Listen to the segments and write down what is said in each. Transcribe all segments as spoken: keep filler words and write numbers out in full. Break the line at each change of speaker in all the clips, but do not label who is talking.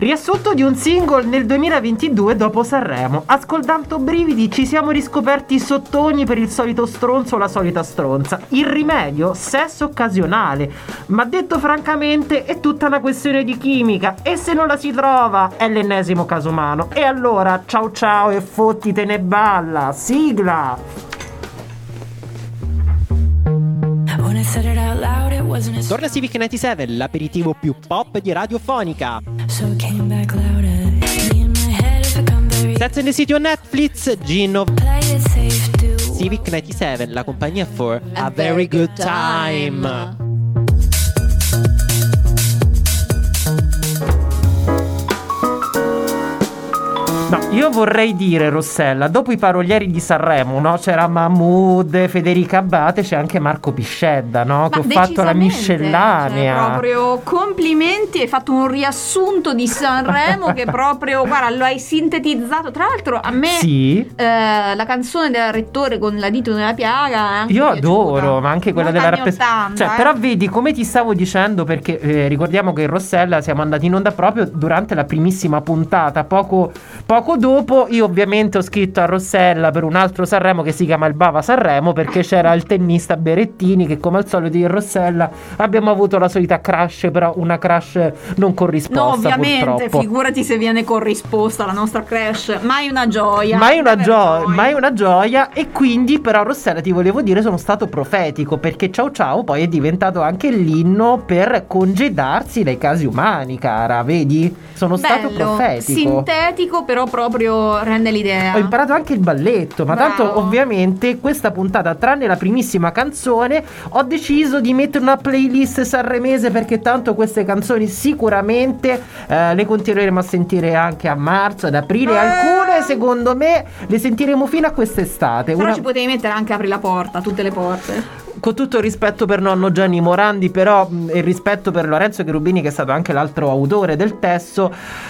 Riassunto di un single nel duemilaventidue dopo Sanremo. Ascoltando brividi ci siamo riscoperti sottoni per il solito stronzo o la solita stronza. Il rimedio? Sesso occasionale. Ma detto francamente è tutta una questione di chimica, e se non la si trova è l'ennesimo caso umano. E allora ciao ciao e fottitene balla. Sigla.
Torna Civic novantasette, l'aperitivo più pop di Radiofonica. Sex and the City on Netflix, Gino. Civic novantasette, la compagnia for a, a very good time, time.
No, io vorrei dire, Rossella, dopo i parolieri di Sanremo, no? C'era Mahmood, Federica Abate, c'è anche Marco Piscedda, no? Che ho fatto la miscellanea.
Cioè, proprio complimenti, hai fatto un riassunto di Sanremo che proprio, guarda, lo hai sintetizzato. Tra l'altro a me
sì.
eh, la canzone del Rettore con la dito nella piaga
io adoro, ma anche quella della
rappresentazione.
Cioè,
eh.
però vedi, come ti stavo dicendo, perché eh, ricordiamo che in Rossella siamo andati in onda proprio durante la primissima puntata, poco Poco dopo io ovviamente ho scritto a Rossella per un altro Sanremo che si chiama il Bava Sanremo, perché c'era il tennista Berettini che, come al solito in Rossella, abbiamo avuto la solita crush, però una crush non corrisposta.
No, ovviamente,
purtroppo.
Figurati se viene corrisposta la nostra crush. Mai una gioia.
Mai una gioia, mai una gioia. E quindi però, Rossella, ti volevo dire, sono stato profetico, perché Ciao Ciao poi è diventato anche l'inno per congedarsi dai casi umani, cara, vedi? Sono
Bello,
stato profetico.
Sintetico, però proprio rende l'idea.
Ho imparato anche il balletto, ma
Bravo.
Tanto ovviamente questa puntata, tranne la primissima canzone, ho deciso di mettere una playlist sanremese, perché tanto queste canzoni sicuramente eh, le continueremo a sentire anche a marzo, ad aprile, eh. alcune secondo me le sentiremo fino a quest'estate.
Però
Una...
ci potevi mettere anche Apri la porta, tutte le porte.
Con tutto il rispetto per nonno Gianni Morandi, però mh, il rispetto per Lorenzo Cherubini, che è stato anche l'altro autore del testo,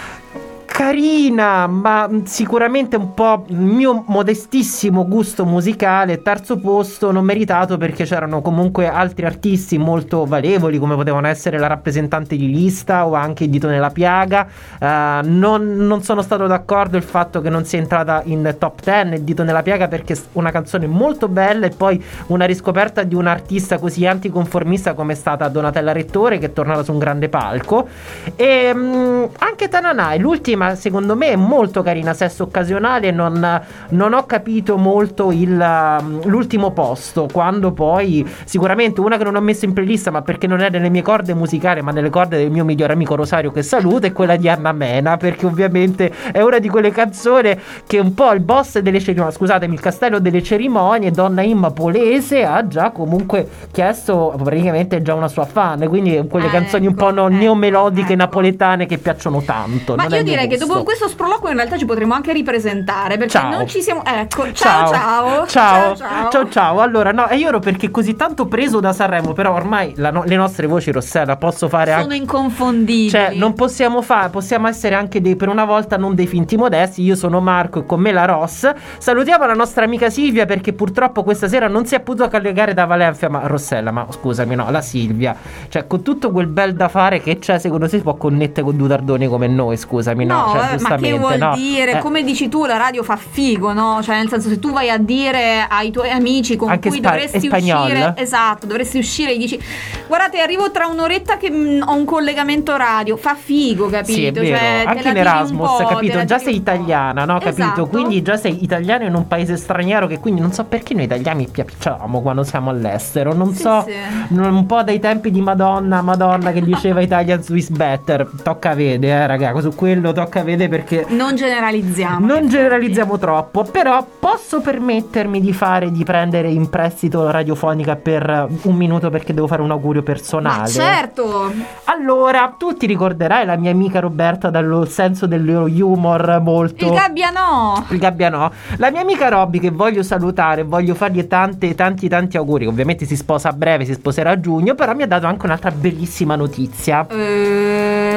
carina, ma sicuramente un po' mio modestissimo gusto musicale. Terzo posto non meritato, perché c'erano comunque altri artisti molto valevoli, come potevano essere la rappresentante di lista o anche il Dito nella piaga. uh, non, non sono stato d'accordo il fatto che non sia entrata in top dieci il Dito nella piaga, perché è una canzone molto bella e poi una riscoperta di un artista così anticonformista come è stata Donatella Rettore, che è tornata su un grande palco. E mh, anche Tananai, l'ultima, secondo me è molto carina. Sesso occasionale, non, non ho capito molto il, l'ultimo posto, quando poi sicuramente una che non ho messo in playlist, ma perché non è nelle mie corde musicali ma nelle corde del mio migliore amico Rosario, che saluto, è quella di Anna Mena, perché ovviamente è una di quelle canzoni che un po' il boss delle cerimonie, scusatemi, il castello delle cerimonie, Donna Imma Polese, ha già comunque chiesto, praticamente è già una sua fan, quindi quelle
ah,
canzoni
ecco,
un po' no,
ecco,
neomelodiche
ecco.
napoletane che piacciono tanto.
Ma
non
io
è
direi che
gusto.
dopo questo sproloquio in realtà ci potremo anche ripresentare, perché
ciao.
non ci siamo. Ecco, ciao ciao
ciao
ciao
ciao ciao, ciao. Allora, no, e io ero perché così tanto preso da Sanremo, però ormai la no, le nostre voci, Rossella, posso fare
sono
anche,
inconfondibili.
cioè non possiamo fare, possiamo essere anche dei, per una volta, non dei finti modesti. Io sono Marco e con me la Ross. Salutiamo la nostra amica Silvia, perché purtroppo questa sera non si è potuta collegare da Valencia. Ma Rossella, ma scusami, no, la Silvia, cioè con tutto quel bel da fare che c'è, secondo te si può connettere con due tardoni come noi? Scusami, no,
no,
cioè,
eh, ma che vuol
no.
dire?
Eh.
Come dici tu, la radio fa figo, no? Cioè, nel senso, se tu vai a dire ai tuoi amici con
anche
cui
spa-
dovresti
spagnol.
uscire, esatto, dovresti uscire e dici: guardate, arrivo tra un'oretta che mh, ho un collegamento radio. Fa figo, capito?
Sì, è vero.
Cioè,
anche in Erasmus, capito? Già sei italiana, no? Capito?
Esatto.
Quindi già sei italiana in un paese straniero, che quindi non so perché noi italiani piacciamo quando siamo all'estero. Non
sì,
so,
sì.
un po' dai tempi di Madonna, Madonna che diceva Italian Swiss Better. Tocca vedere, eh, raga, su quello tocca vedere, perché
non generalizziamo.
Non generalizziamo troppo, però posso permettermi di fare, di prendere in prestito la radiofonica per un minuto, perché devo fare un augurio personale.
Ma certo.
Allora, tu ti ricorderai la mia amica Roberta dal senso del humor molto...
Il Gabbianò.
Il Gabbianò. La mia amica Robby, che voglio salutare, voglio fargli tante, tanti, tanti auguri. Ovviamente si sposa a breve, si sposerà a giugno, però mi ha dato anche un'altra bellissima notizia.
Eh...
Ovvero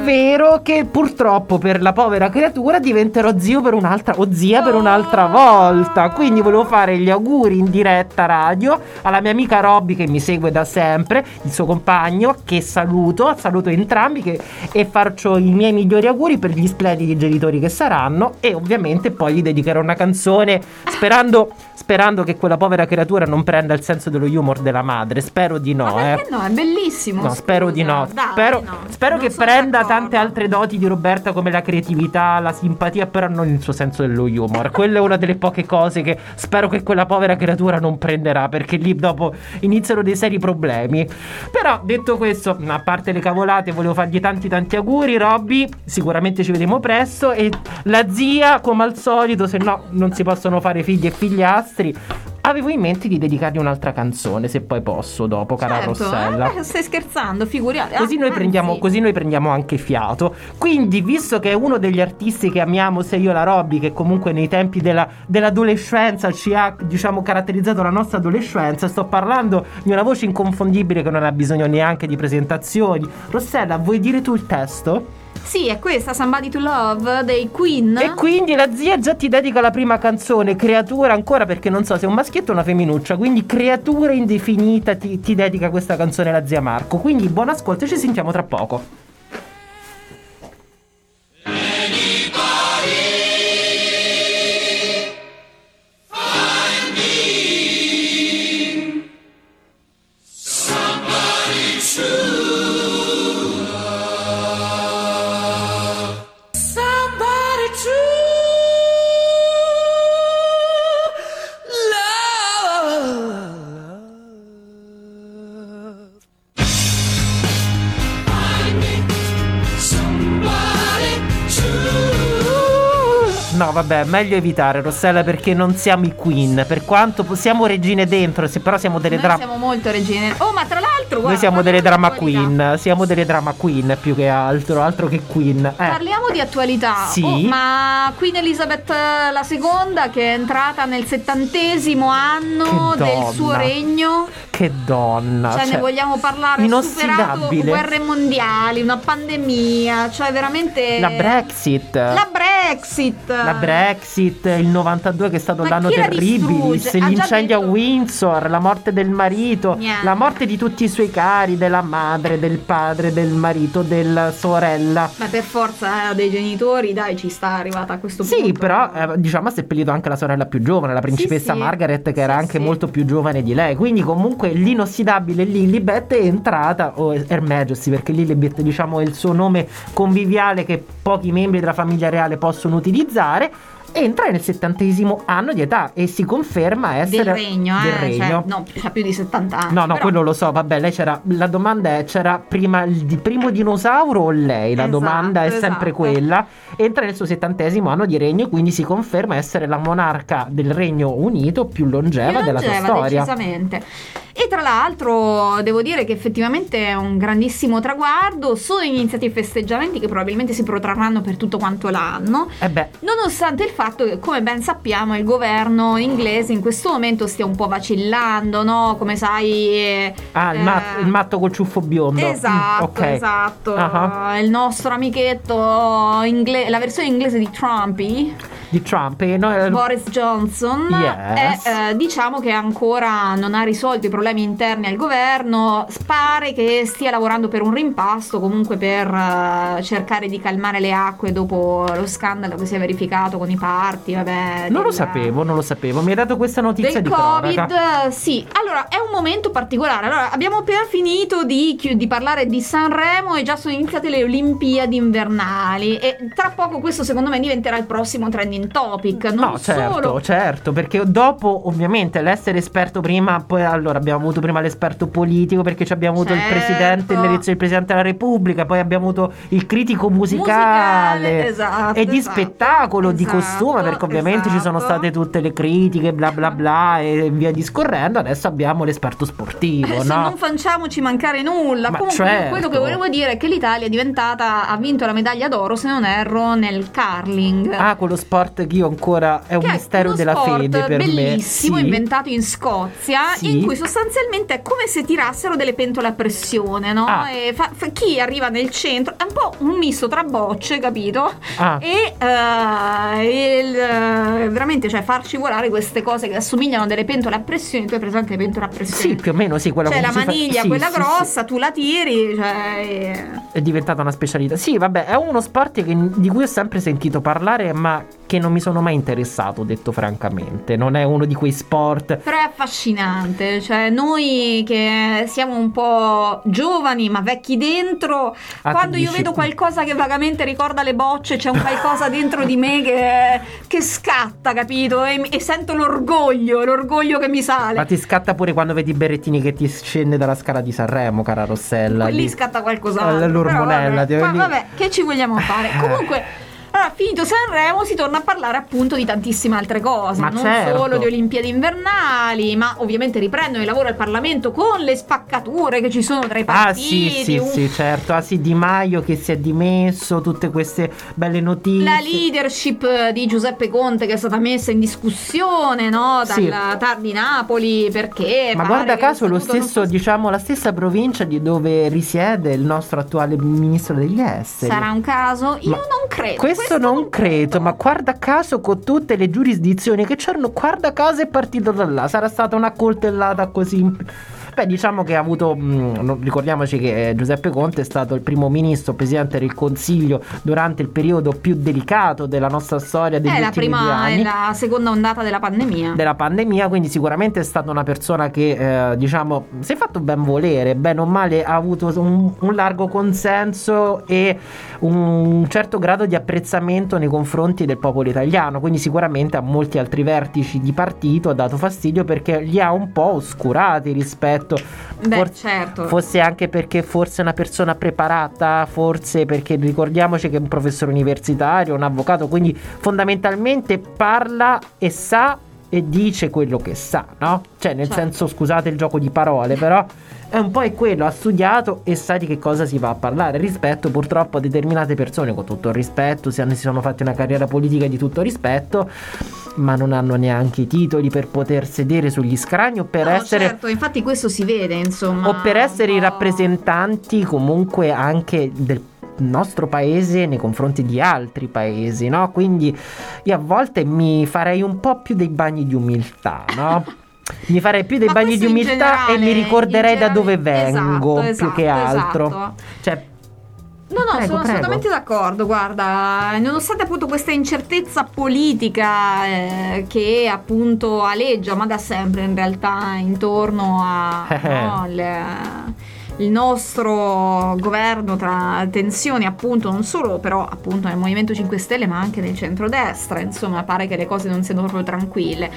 ovvero che purtroppo per la povera creatura diventerò zio per un'altra o zia per un'altra volta. Quindi volevo fare gli auguri in diretta radio alla mia amica Robby, che mi segue da sempre, il suo compagno, che saluto, saluto entrambi che, e faccio i miei migliori auguri per gli splendidi genitori che saranno, e ovviamente poi gli dedicherò una canzone sperando, sperando che quella povera creatura non prenda il senso dello humor della madre. Spero di no.
Ma
eh.
perché no? È bellissimo.
No, spero di no.
Dai,
spero
no.
spero
Non
che
sono
prenda
d'accordo.
tante altre doti di Roberta, come la creatività, la simpatia, però non il suo senso dello humor. Quella è una delle poche cose che spero che quella povera creatura non prenderà, perché lì dopo iniziano dei seri problemi. Però detto questo, a parte le cavolate, volevo fargli tanti tanti auguri. Robby, sicuramente ci vedremo presto, e la zia, come al solito, se no non si possono fare figli e figliastri, avevo in mente di dedicargli un'altra canzone, se poi posso, dopo, cara
Certo,
Rossella.
eh, stai scherzando, figuriati.
Così
Ah,
noi, prendiamo,
anzi.
così noi prendiamo anche fiato. Quindi, visto che è uno degli artisti che amiamo, sia io e la Robby, che comunque nei tempi della, dell'adolescenza ci ha, diciamo, caratterizzato la nostra adolescenza, sto parlando di una voce inconfondibile che non ha bisogno neanche di presentazioni. Rossella, vuoi dire tu il testo?
Sì, è questa Somebody to Love dei Queen.
E quindi la zia già ti dedica la prima canzone, Creatura, ancora, perché non so se è un maschietto o una femminuccia, quindi Creatura indefinita ti, ti dedica questa canzone la zia Marco. Quindi buon ascolto e ci sentiamo tra poco. No, vabbè, meglio evitare, Rossella, perché non siamo i Queen. Per quanto siamo regine dentro, se però siamo delle
Noi
drama.
siamo molto regine. Oh, ma tra l'altro, guarda,
Noi siamo delle
parliamo
drama
di attualità.
queen. Siamo delle drama queen più che altro, altro che Queen. Eh.
Parliamo di attualità.
Sì.
Oh, ma Queen Elizabeth la seconda, che è entrata nel settantesimo anno
Che
del
donna.
suo regno.
Che donna.
Cioè, ne vogliamo parlare? Ha superato
inossidabile.
guerre mondiali, una pandemia, cioè veramente
La Brexit.
La Brexit.
La Brexit, il novantadue che è stato
Ma
l'anno
chi la
terribilis,
distrugge? Ha
gli
già
incendi a
detto-
Windsor, la morte del marito,
Niente.
la morte di tutti i suoi cari, della madre, del padre, del marito, della sorella.
Ma per forza eh, dei genitori, dai, ci sta arrivata a questo punto.
Sì, però eh, diciamo ha seppellito anche la sorella più giovane, la principessa
Sì, sì.
Margaret, che era
Sì,
anche
sì.
molto più giovane di lei. Quindi comunque l'inossidabile Lilibet è entrata, o Her Majesty, perché Lilibet, diciamo, è il suo nome conviviale che pochi membri della famiglia reale possono utilizzare. Entra nel settantesimo anno di età e si conferma essere
del regno, eh,
del regno.
Cioè, no, c'ha più di settanta anni.
No, no,
però-
quello lo so, vabbè, lei c'era. La domanda è: c'era prima il di- primo dinosauro o lei? La
Esatto,
domanda è sempre
esatto.
quella. Entra nel suo settantesimo anno di regno e quindi si conferma essere la monarca del Regno Unito più longeva,
più
della sua
longeva,
storia.
decisamente. E tra l'altro devo dire che effettivamente è un grandissimo traguardo. Sono iniziati i festeggiamenti che probabilmente si protrarranno per tutto quanto l'anno,
E beh,
nonostante il fatto che, come ben sappiamo, il governo inglese in questo momento stia un po' vacillando, no? Come sai, eh,
ah, il,
eh,
mat- il matto col ciuffo biondo.
Esatto,
Mm, ok.
esatto.
Ah,
Il nostro amichetto ingle- la versione inglese di Trumpy,
Di Trump. E noi-
Boris Johnson,
Yes.
è, eh, diciamo che ancora non ha risolto i problemi interni al governo. Pare che stia lavorando per un rimpasto, comunque per eh, cercare di calmare le acque dopo lo scandalo che si è verificato con i party, vabbè,
Non lo
del-
sapevo, non lo sapevo. Mi hai dato questa notizia
del
di
Covid.
cronaca.
Sì, allora è un momento particolare. Allora, abbiamo appena finito di, chi- di parlare di Sanremo e già sono iniziate le Olimpiadi invernali, e tra poco questo secondo me diventerà il prossimo trending topic. Non
No, certo,
solo
certo, perché dopo ovviamente l'essere esperto prima, poi allora abbiamo avuto prima l'esperto politico, perché ci abbiamo avuto il
Certo.
presidente, l'elezione del presidente della Repubblica, poi abbiamo avuto il critico musicale,
Musicale, esatto,
e di
esatto.
spettacolo, di
Esatto,
costume, perché ovviamente ci sono
esatto.
state tutte le critiche, bla bla bla e via discorrendo. Adesso abbiamo l'esperto sportivo,
Eh, se
no?
non facciamoci mancare nulla.
Ma
Comunque
certo.
quello che volevo dire è che l'Italia è diventata, ha vinto la medaglia d'oro, se non erro, nel curling.
Ah, quello sport sport che io ancora è un
che
mistero
è
della fede per
bellissimo,
me.
bellissimo,
Sì.
inventato in Scozia,
Sì.
in cui sostanzialmente è come se tirassero delle pentole a pressione, no?
Ah.
E fa, fa- chi arriva nel centro è un po' un misto tra bocce, capito?
Ah.
E eh, il, eh, veramente, cioè, farci volare queste cose che assomigliano a delle pentole a pressione. Tu hai presente le pentole a pressione?
Sì, più o meno sì, quella
Cioè
come
la
si fa-
maniglia,
sì,
quella
sì,
grossa, tu la tiri, cioè... e-
È diventata una specialità. Sì, vabbè, è uno sport che- di cui ho sempre sentito parlare, ma che non mi sono mai interessato, detto francamente. Non è uno di quei sport.
Però è affascinante, cioè noi che siamo un po' giovani ma vecchi dentro,
Ah,
quando
tu
io
dici-
vedo qualcosa che vagamente ricorda le bocce, c'è un qualcosa dentro di me che, che scatta, capito? E, e sento l'orgoglio, l'orgoglio che mi sale.
Ma ti scatta pure quando vedi Berrettini che ti scende dalla scala di Sanremo, cara Rossella.
Lì
Lì-
scatta qualcos'altro.
L'ormonella,
però vabbè,
ti-
ma vabbè, che ci vogliamo fare? Comunque, allora, finito Sanremo, si torna a parlare appunto di tantissime altre cose,
Ma
non
certo.
solo di Olimpiadi invernali, ma ovviamente riprendono il lavoro al Parlamento con le spaccature che ci sono tra i
Ah
partiti.
sì, sì,
un-
sì, certo. Ah sì, Di Maio che si è dimesso, tutte queste belle notizie.
La leadership di Giuseppe Conte che è stata messa in discussione, no? Dal
Sì.
T A R di Napoli, perché
Ma
pare
guarda
che
caso lo
statuto non
stesso,
fosse-
diciamo, la stessa provincia di dove risiede il nostro attuale ministro degli esteri.
Sarà un caso? Io
Ma
non credo.
Questo, non credo, ma guarda caso con tutte le giurisdizioni che c'erano, guarda caso è partito da là. Sarà stata una coltellata così. in- Beh, diciamo che ha avuto, mh, non- ricordiamoci che eh, Giuseppe Conte è stato il primo ministro, presidente del Consiglio durante il periodo più delicato della nostra storia degli
È la
ultimi due
prima
anni.
e la seconda ondata della pandemia.
Della pandemia, quindi sicuramente è stata una persona che eh, diciamo si è fatto ben volere, bene o male ha avuto un, un largo consenso e un certo grado di apprezzamento nei confronti del popolo italiano, quindi sicuramente a molti altri vertici di partito ha dato fastidio perché li ha un po' oscurati rispetto
Beh,
forse,
certo.
forse anche perché forse è una persona preparata, forse perché ricordiamoci che è un professore universitario, un avvocato, quindi fondamentalmente parla e sa e dice quello che sa, no? Cioè nel
Certo.
senso, scusate il gioco di parole, però è un po' è quello, ha studiato e sa di che cosa si va a parlare rispetto purtroppo a determinate persone, con tutto il rispetto, si, hanno, si sono fatti una carriera politica di tutto rispetto, ma non hanno neanche i titoli per poter sedere sugli scranni o per
No,
essere
certo, infatti questo si vede, insomma.
o per essere
un
i
po'.
rappresentanti comunque anche del nostro paese nei confronti di altri paesi, no? Quindi io a volte mi farei un po' più dei bagni di umiltà, no? Mi farei più dei
Ma
bagni di
questo in
umiltà e
generale,
mi ricorderei
in
da dove
generale-
vengo
esatto,
più che
esatto,
altro.
esatto.
Cioè,
No, no,
Prego,
sono
prego.
assolutamente d'accordo, guarda, nonostante appunto questa incertezza politica eh, che appunto aleggia, ma da sempre in realtà, intorno a no, le- il nostro governo, tra tensioni appunto non solo però appunto nel Movimento cinque Stelle ma anche nel centrodestra, insomma pare che le cose non siano proprio tranquille.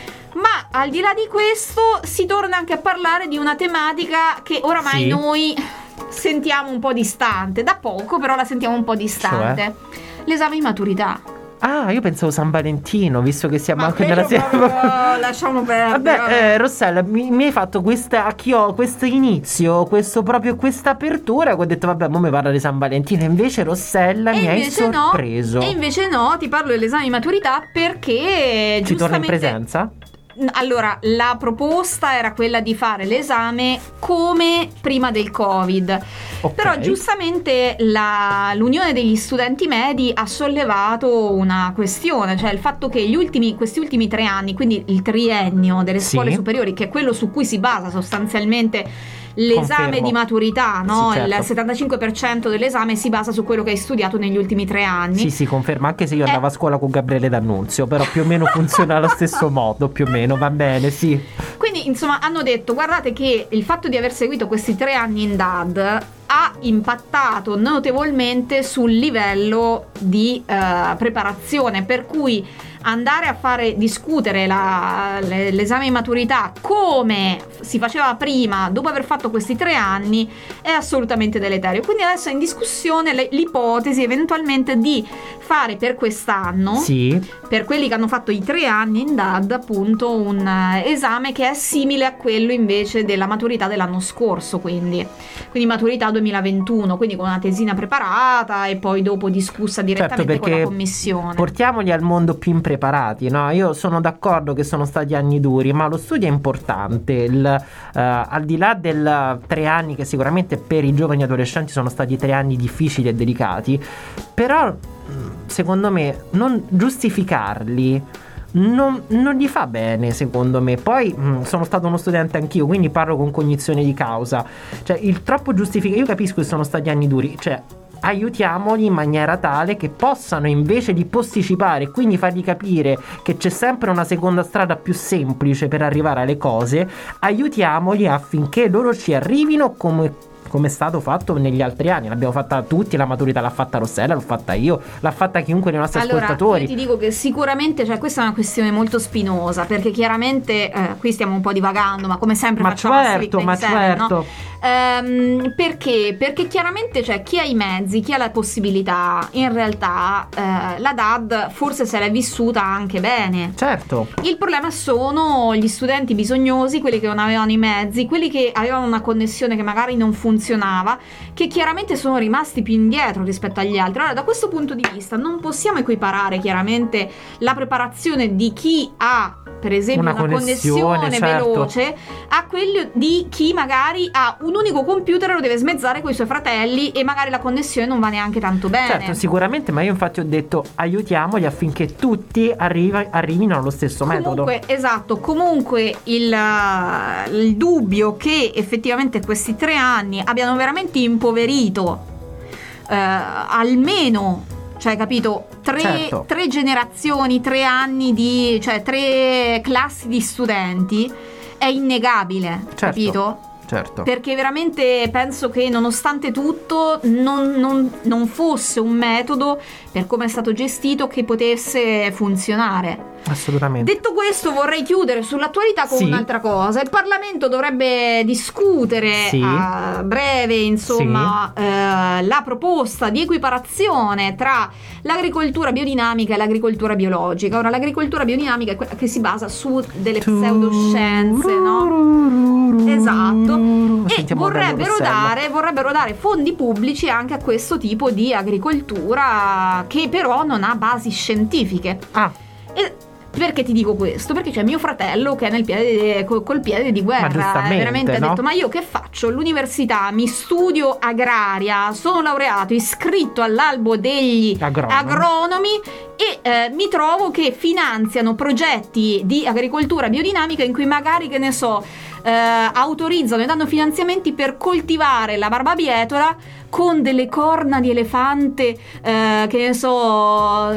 Ma al di là di questo si torna anche a parlare di una tematica che oramai
Sì.
noi sentiamo un po' distante, da poco però la sentiamo un po' distante. L'esame di maturità.
ah, io pensavo San Valentino, visto che siamo
Ma
anche
quello
nella sera.
proprio lasciamo perdere.
Vabbè,
vabbè.
eh, Rossella, mi, mi hai fatto questa chio- questo inizio, questo proprio questa apertura che ho detto vabbè, mo mi parla di San Valentino, invece Rossella
E
mi hai
invece no,
sorpreso.
e invece no, ti parlo dell'esame di maturità perché
Ci torna in
giustamente-
presenza?
Allora, la proposta era quella di fare l'esame come prima del Covid.
Ok.
Però giustamente la- l'Unione degli Studenti Medi ha sollevato una questione, cioè il fatto che gli ultimi, questi ultimi tre anni, quindi il triennio delle
Sì.
scuole superiori, che è quello su cui si basa sostanzialmente l'esame
Confermo.
di maturità, no?
Sì, certo.
Il settantacinque per cento dell'esame si basa su quello che hai studiato negli ultimi tre anni.
Sì, sì, conferma, anche se io
Eh.
andavo a scuola con Gabriele D'Annunzio, però più o meno funziona allo stesso modo, più o meno, va bene, sì.
Quindi insomma hanno detto guardate che il fatto di aver seguito questi tre anni in D A D ha impattato notevolmente sul livello di eh, preparazione, per cui andare a fare discutere la- le- l'esame di maturità come si faceva prima dopo aver fatto questi tre anni è assolutamente deleterio. Quindi adesso è in discussione le- l'ipotesi eventualmente di fare per quest'anno,
Sì,
per quelli che hanno fatto i tre anni in D A D, appunto un eh, esame che è simile a quello invece della maturità dell'anno scorso, quindi quindi maturità duemilaventi. duemilaventuno, quindi con una tesina preparata e poi dopo discussa direttamente
certo,
con la commissione.
Portiamoli al mondo più impreparati, no? Io sono d'accordo che sono stati anni duri, ma lo studio è importante. Il, uh, al di là del tre anni, che sicuramente per i giovani adolescenti sono stati tre anni difficili e delicati, però secondo me non giustificarli Non, non gli fa bene, secondo me. Poi mh, sono stato uno studente anch'io, quindi parlo con cognizione di causa. Cioè, il troppo giustifica. Io capisco che sono stati anni duri. Cioè, aiutiamoli in maniera tale che possano, invece di posticipare, quindi fargli capire che c'è sempre una seconda strada più semplice per arrivare alle cose, aiutiamoli affinché loro ci arrivino come come è stato fatto negli altri anni. L'abbiamo fatta tutti, la maturità l'ha fatta Rossella, l'ho fatta io, l'ha fatta chiunque dei nostri
allora,
ascoltatori.
Io ti dico che sicuramente, cioè, questa è una questione molto spinosa, perché chiaramente eh, qui stiamo un po' divagando, ma come sempre
ma
facciamo
certo, ma
seven,
certo.
no? Ehm, perché? Perché chiaramente, cioè, chi ha i mezzi, chi ha la possibilità, in realtà eh, la D A D forse se l'è vissuta anche bene.
Certo.
Il problema sono gli studenti bisognosi, quelli che non avevano i mezzi, quelli che avevano una connessione che magari non funzionava, che chiaramente sono rimasti più indietro rispetto agli altri. Allora, da questo punto di vista non possiamo equiparare chiaramente la preparazione di chi ha, per esempio, una, una connessione, connessione certo. veloce a quello di chi magari ha un unico computer e lo deve smezzare con i suoi fratelli e magari la connessione non va neanche tanto bene.
Certo, sicuramente, ma io infatti ho detto aiutiamoli affinché tutti arrivi, arrivino allo stesso
comunque,
metodo.
Esatto, comunque il, il dubbio che effettivamente questi tre anni abbiano veramente impoverito eh, almeno, cioè, capito, tre,
certo.
tre generazioni, tre anni di, cioè tre classi di studenti, è innegabile,
certo.
capito?
Certo.
Perché veramente penso che nonostante tutto non, non, non fosse un metodo, per come è stato gestito, che potesse funzionare.
Assolutamente.
Detto questo, vorrei chiudere sull'attualità con
sì.
un'altra cosa. Il Parlamento dovrebbe discutere
sì.
a breve, insomma, sì. eh, la proposta di equiparazione tra l'agricoltura biodinamica e l'agricoltura biologica. Ora, l'agricoltura biodinamica è quella che si basa su delle pseudoscienze, no? Esatto. E vorrebbero dare, vorrebbero dare fondi pubblici anche a questo tipo di agricoltura, che però non ha basi scientifiche.
Ah.
E perché ti dico questo? Perché c'è mio fratello che è nel piede, col, col piede di guerra, veramente
no?
ha detto: ma io che faccio? L'università, mi studio agraria, sono laureato, iscritto all'albo degli
agronomi,
agronomi e eh, mi trovo che finanziano progetti di agricoltura biodinamica in cui magari, che ne so, eh, autorizzano e danno finanziamenti per coltivare la barbabietola con delle corna di elefante, eh, che ne so,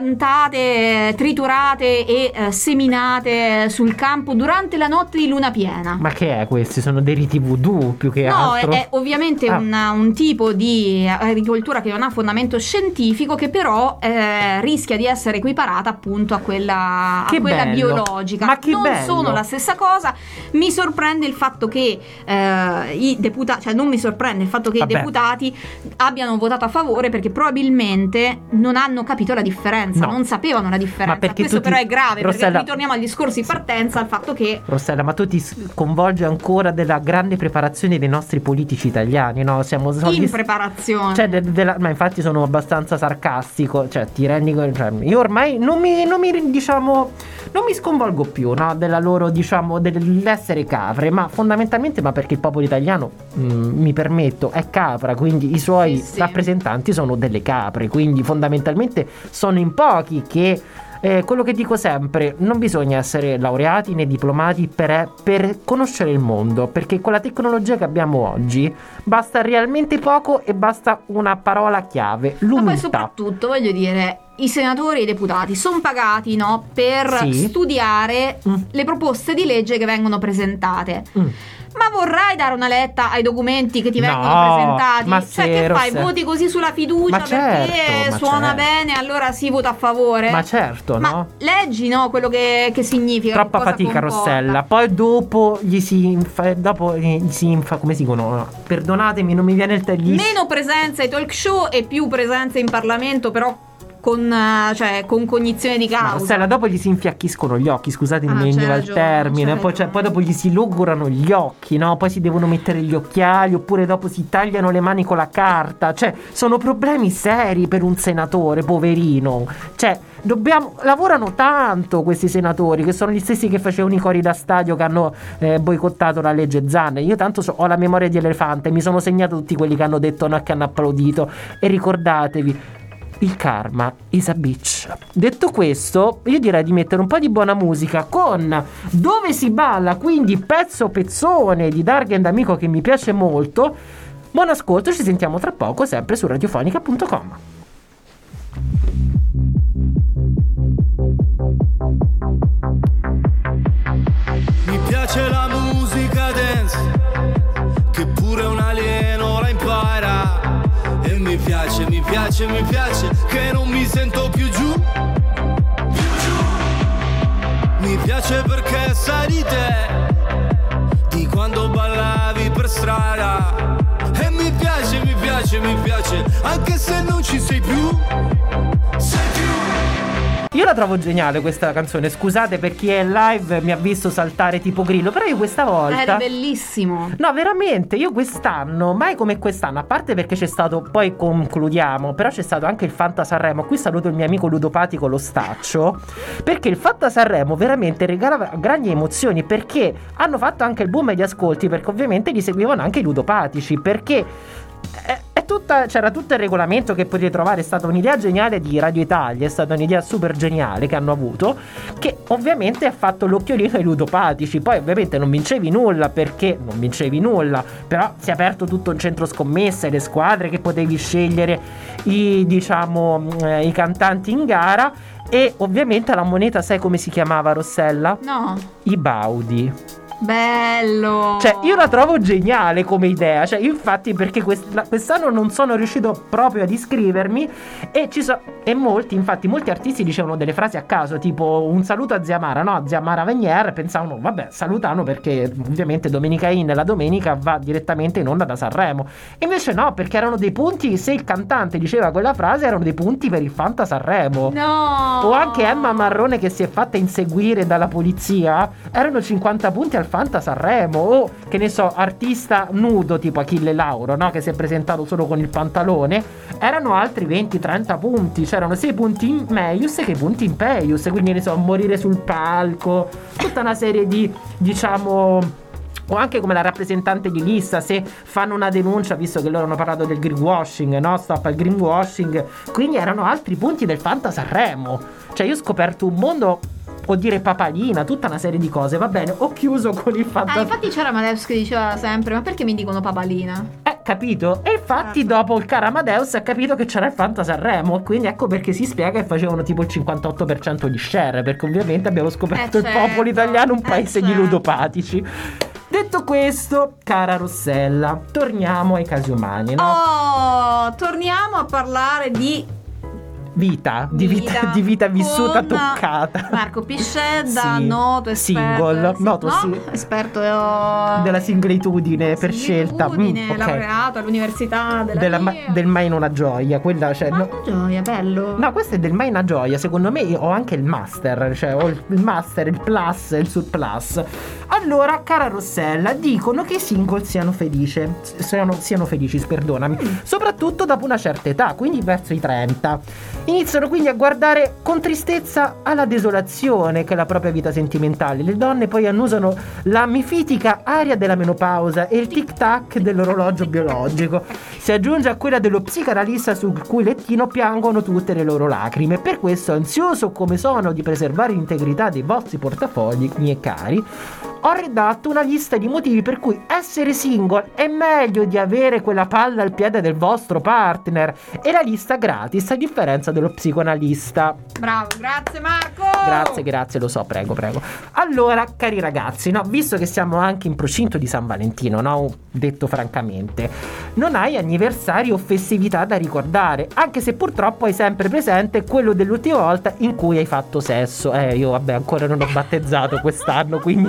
piantate, triturate e eh, seminate sul campo durante la notte di luna piena.
Ma che è questi? Sono dei riti voodoo più che
no,
altro?
No, è, è ovviamente
ah.
un, un tipo di agricoltura che non ha fondamento scientifico, che però eh, rischia di essere equiparata appunto a quella, a quella biologica.
Ma che
non
bello.
sono la stessa cosa. Mi sorprende il fatto che eh, i deputati, cioè non mi sorprende il fatto che
Vabbè.
i deputati abbiano votato a favore, perché probabilmente non hanno capito la differenza,
no.
non sapevano la differenza.
Ma
questo
ti...
però è grave,
Rossella...
perché ritorniamo al discorso di partenza, al fatto che
Rossella, ma tu ti sconvolgi ancora della grande preparazione dei nostri politici italiani, no? Siamo
in preparazione,
cioè, de- de- la... ma infatti sono abbastanza sarcastico, cioè ti rendi cioè, io ormai non mi, non mi diciamo non mi sconvolgo più, no? Della loro, diciamo, dell'essere capre, ma fondamentalmente ma perché il popolo italiano mh, mi permetto è capra, quindi i suoi sì, sì. rappresentanti sono delle capre, quindi fondamentalmente sono in pochi che eh, quello che dico sempre, non bisogna essere laureati né diplomati per, per conoscere il mondo, perché con la tecnologia che abbiamo oggi basta realmente poco e basta una parola chiave, l'umiltà.
Ma poi soprattutto, voglio dire, i senatori e i deputati sono pagati, no, per sì. studiare mm. le proposte di legge che vengono presentate. Mm. Ma vorrai dare una letta ai documenti che ti
no,
vengono presentati?
Ma
cioè, che fai? Se... Voti così sulla fiducia
ma certo,
perché
ma
suona
certo.
bene, allora si vota a favore?
Ma certo,
ma
no?
Leggi, no, quello che, che significa.
Troppa
che cosa
fatica,
comporta.
Rossella. Poi dopo gli si infa, dopo gli si infa, come si dicono? Perdonatemi, non mi viene il taglio.
Meno presenza ai talk show e più presenza in Parlamento, però con, uh, cioè, con cognizione di causa.
Rossella, dopo gli si infiacchiscono gli occhi, scusate, non
Ah,
mi veniva il
ragione,
termine. Poi, cioè, poi dopo gli si logorano gli occhi, no? Poi si devono mettere gli occhiali, oppure dopo si tagliano le mani con la carta. Cioè, sono problemi seri per un senatore, poverino. Cioè, dobbiamo lavorano tanto questi senatori, che sono gli stessi che facevano i cori da stadio, che hanno eh, boicottato la legge Zan. Io tanto so, ho la memoria di elefante, mi sono segnato tutti quelli che hanno detto no e che hanno applaudito. E ricordatevi, il karma is a bitch. Detto questo, io direi di mettere un po' di buona musica con Dove si balla, quindi pezzo pezzone di Dargen D'Amico, che mi piace molto. Buon ascolto, ci sentiamo tra poco sempre su radiofonica punto com.
Mi piace la musica dance, che pure un alieno la impara. E mi piace, mi piace, mi piace, che non mi sento più giù. Più giù. Mi piace perché sai di te, di quando ballavi per strada. E mi piace, mi piace, mi piace, anche se non ci sei più. Sei più.
Io la trovo geniale questa canzone, scusate per chi è live mi ha visto saltare tipo grillo, però io questa volta...
Era bellissimo.
No, veramente, io quest'anno, mai come quest'anno, a parte perché c'è stato, poi concludiamo, però c'è stato anche il Fanta Sanremo. Qui saluto il mio amico ludopatico Lo Staccio, perché il Fanta Sanremo veramente regala grandi emozioni, perché hanno fatto anche il boom di ascolti, perché ovviamente li seguivano anche i ludopatici, perché... È, è tutta, c'era tutto il regolamento che potete trovare. È stata un'idea geniale di Radio Italia, è stata un'idea super geniale che hanno avuto, che ovviamente ha fatto l'occhiolino ai ludopatici. Poi ovviamente non vincevi nulla, perché non vincevi nulla, però si è aperto tutto un centro scommesse, le squadre che potevi scegliere i, diciamo, eh, i cantanti in gara. E ovviamente la moneta, sai come si chiamava, Rossella?
No.
I baudi.
Bello.
Cioè, io la trovo geniale come idea. Cioè, infatti, perché quest- quest'anno non sono riuscito proprio ad iscrivermi. E ci so- e molti, infatti, molti artisti dicevano delle frasi a caso, tipo un saluto a Zia Mara, no? A Zia Mara Venier. Pensavano, vabbè, salutano perché ovviamente Domenica In la domenica va direttamente in onda da Sanremo. E invece no, perché erano dei punti. Se il cantante diceva quella frase, erano dei punti per il Fanta Sanremo.
No.
O anche Emma Marrone, che si è fatta inseguire dalla polizia, erano cinquanta punti al Fanta Sanremo. O che ne so, artista nudo tipo Achille Lauro, no? Che si è presentato solo con il pantalone, erano altri venti trenta punti. C'erano sia i punti in meius che i punti in peius. Quindi ne so, morire sul palco, tutta una serie di, diciamo, o anche come la rappresentante di lista, se fanno una denuncia, visto che loro hanno parlato del greenwashing, no? Stop al greenwashing. Quindi erano altri punti del Fanta Sanremo. Cioè, io ho scoperto un mondo, può dire papalina, tutta una serie di cose. Va bene, ho chiuso con il Fanta.
Ah, infatti c'era Amadeus che diceva sempre: ma perché mi dicono papalina?
Eh, capito? E infatti dopo il caro Amadeus ha capito che c'era il Fanta Sanremo, e quindi ecco perché si spiega che facevano tipo il cinquantotto per cento di share, perché ovviamente abbiamo scoperto
Eh,
il
certo,
popolo italiano un
eh,
paese di
certo.
ludopatici. Detto questo, cara Rossella, torniamo ai casi umani, no?
Oh, torniamo a parlare di
Vita, di vita,
vita
di vita vissuta,
con
toccata.
Marco Piscedda,
Sì,
noto esperto,
single, noto,
no?
sì.
Esperto eh,
Della singletudine per scelta.
singletudine,
Mm, ok.
laureato all'università della,
Della ma-
Mie.
del mai in una gioia, quella, cioè,
Ma
no-
una gioia, bello.
No, questo è del mai una gioia. Secondo me io ho anche il master, cioè ho il il master, il plus, il surplus. Allora, cara Rossella, dicono che i single siano felici, siano, siano felici, perdonami,
Mm.
soprattutto dopo una certa età, quindi verso i trenta. Iniziano quindi a guardare con tristezza alla desolazione che è la propria vita sentimentale. Le donne poi annusano la mifitica aria della menopausa e il tic-tac dell'orologio biologico. Si aggiunge a quella dello psicanalista sul cui lettino piangono tutte le loro lacrime. Per questo, ansioso come sono di preservare l'integrità dei vostri portafogli, miei cari, ho redatto una lista di motivi per cui essere single è meglio di avere quella palla al piede del vostro partner. E la lista gratis, a differenza dello psicoanalista.
Bravo, grazie Marco.
Grazie, grazie, lo so, prego, prego. Allora, cari ragazzi, no, visto che siamo anche in procinto di San Valentino, no, detto francamente, non hai anniversari o festività da ricordare, anche se purtroppo hai sempre presente quello dell'ultima volta in cui hai fatto sesso. Eh, io vabbè ancora non ho battezzato quest'anno, quindi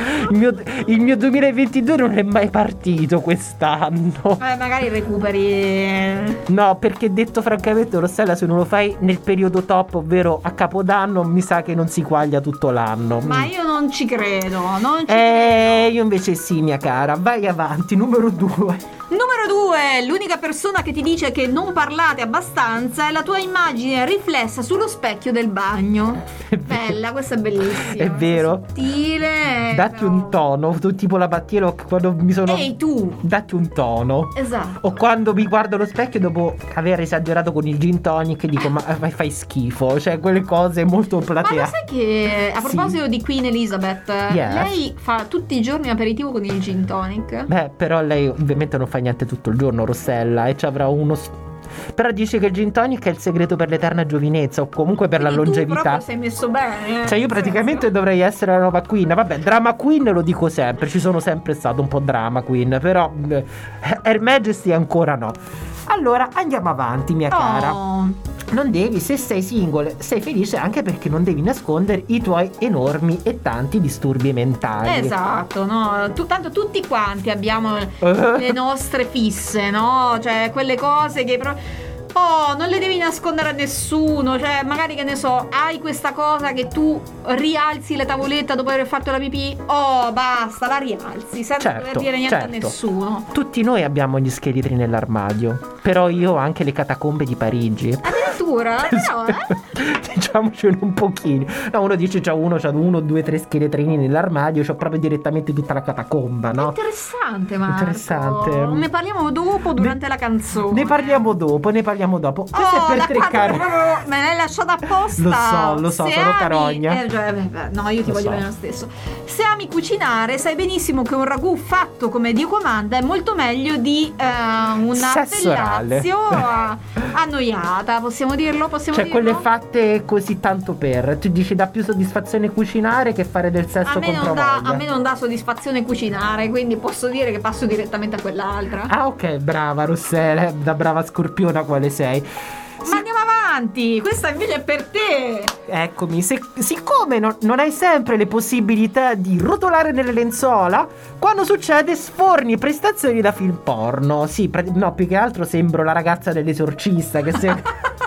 Il mio, il mio duemilaventidue non è mai partito quest'anno.
Eh, magari recuperi.
No, perché detto francamente, Rossella, se non lo fai nel periodo top, ovvero a Capodanno, mi sa che non si quaglia tutto l'anno.
Ma io non ci credo, non ci
Eh,
credo.
io invece sì, mia cara. Vai avanti, numero due.
Numero due, l'unica persona che ti dice che non parlate abbastanza è la tua immagine riflessa sullo specchio del bagno. Bella, questa è bellissima.
È vero.
Sottile.
Datti
però-
un tono, tu tipo la mattina quando mi sono...
Ehi tu.
Datti un tono.
Esatto.
O quando mi guardo allo specchio dopo aver esagerato con il gin tonic e dico ma fai, fai schifo. Cioè quelle cose molto
Ma lo
platea.
sai che a
Sì.
proposito di Queen Elizabeth,
Yes.
lei fa tutti i giorni aperitivo con il gin tonic?
Beh, però lei ovviamente non fa niente tutto il giorno, Rossella, e ci avrà uno... s- Però dice che il gin tonic è il segreto per l'eterna giovinezza o comunque per
Quindi
la
tu
longevità.
proprio sei messo bene. eh.
Cioè io praticamente dovrei essere la nuova Queen. Vabbè, drama Queen lo dico sempre. Ci sono sempre stato un po' drama Queen. Però eh, Her Majesty ancora no. Allora andiamo avanti, mia cara.
Oh.
Non devi, se sei single, sei felice anche perché non devi nascondere i tuoi enormi e tanti disturbi mentali.
Esatto, no? Tu- tanto tutti quanti abbiamo le nostre fisse, no? Cioè quelle cose che pro- oh, non le devi nascondere a nessuno. Cioè magari, che ne so, hai questa cosa che tu rialzi la tavoletta dopo aver fatto la pipì. Oh, basta, la rialzi senza
Certo,
dover dire niente
certo.
a nessuno.
Tutti noi abbiamo gli scheletri nell'armadio. Però io ho anche le catacombe di Parigi.
Addirittura, però, eh?
Diciamocelo un pochino. No, uno dice c'ha uno, c'ha uno, due, tre scheletrini nell'armadio. C'ho proprio direttamente tutta la catacomba, no?
Interessante, Marco.
Interessante.
Ne parliamo dopo, durante
Ne-
la canzone.
Ne parliamo dopo, ne parliamo dopo. Questo
Oh,
è per
da
tre
quando
cari.
proprio me l'hai lasciata apposta.
Lo so, lo so,
Se
sono
ami-
carogna.
eh, cioè, beh, beh, no, io ti
Lo
voglio
so.
bene lo stesso. Se ami cucinare, sai benissimo che un ragù fatto come Dio comanda è molto meglio di eh, una
Sesso orale.
fellazio a- annoiata. Possiamo dirlo? Possiamo
Cioè
dirlo?
quelle fatte così tanto per. Tu dici dà più soddisfazione cucinare che fare del sesso
a me,
contro
non dà,
voglia.
a me non dà soddisfazione cucinare, quindi posso dire che passo direttamente a quell'altra.
Ah, ok, brava Rossella, da brava scorpiona quale sei.
Ma andiamo avanti, questa invece è per te.
Eccomi, se- siccome non, non hai sempre le possibilità di rotolare nelle lenzuola, quando succede sforni prestazioni da film porno. Sì, pre- no, più che altro sembro la ragazza dell'esorcista che se...